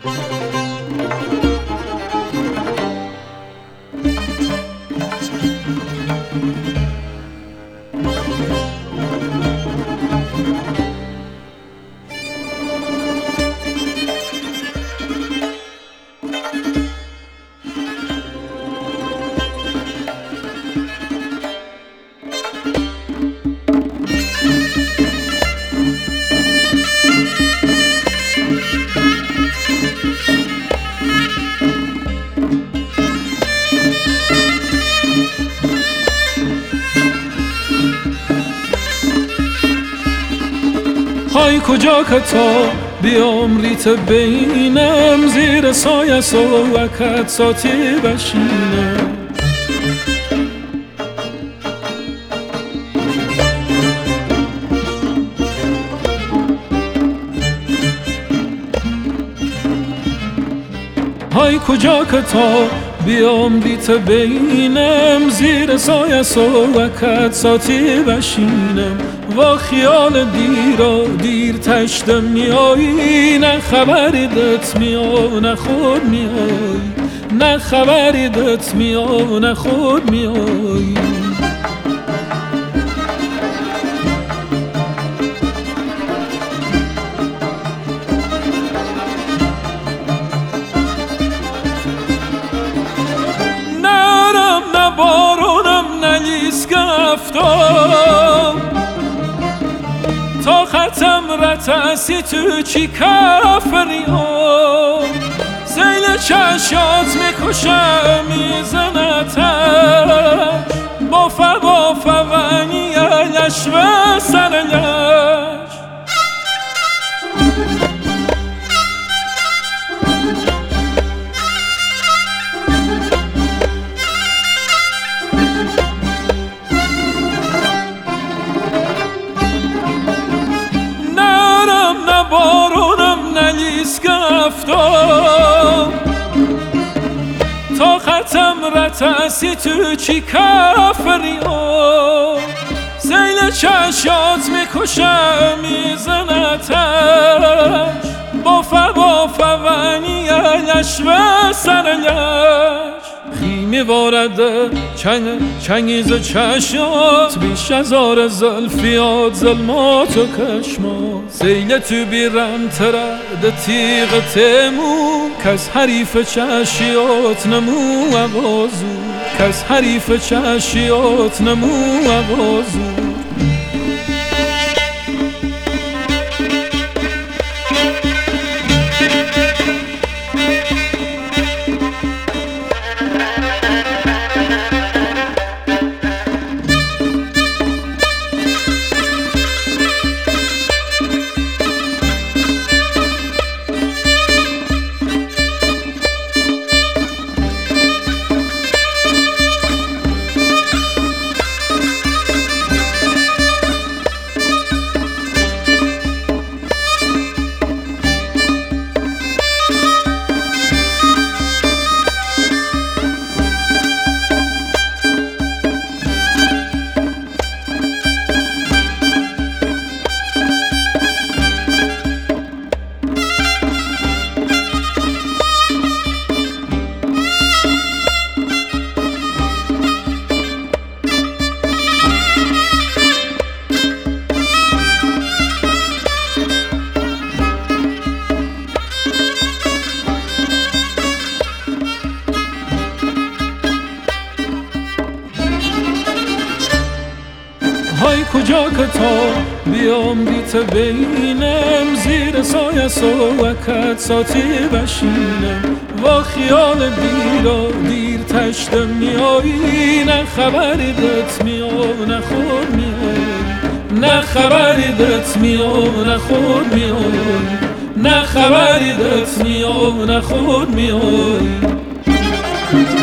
های کجا که تا بیام ریت بینم، زیر سایه سوکت ساتی بشینم. های کجا که تا بیام ریت بینم، زیر سایه سوکت ساتی بشینم. و خیال دیر تشتم میایی، نه خبری دت میا نه خود میایی، نه خبری دت میا نه خود میایی. نرم نه بارونم نه لیسک افتاد، تا ختم رتاسی تو چی کافری ها. زیل چشات میکشم میزنتش، بافه ونی لش و سر لش. بارونم نلیسک افتاد، تا ختم رتاسی تو چی کافری ها. زیل چشات میکشم میزنتش، بافه ونی لش و سر لش. خیمی وارده چنگیز چشات، بیش از آر زلفیات ظلمات و کشمات. زیل تو بیرم ترد تیغ تیمون، کس حریف چشیات نمو عوازو، کس حریف چشیات نمو عوازو. های کجا که تا بیام ریت بینم، زیر سایه سوکت ساتی بشینم. و خیال دیر تشتم میایی، نه خبری دت میا نه خود میایی، نه خبری دت میا نه خود میایی، نه خبری دت میا نه خود میایی.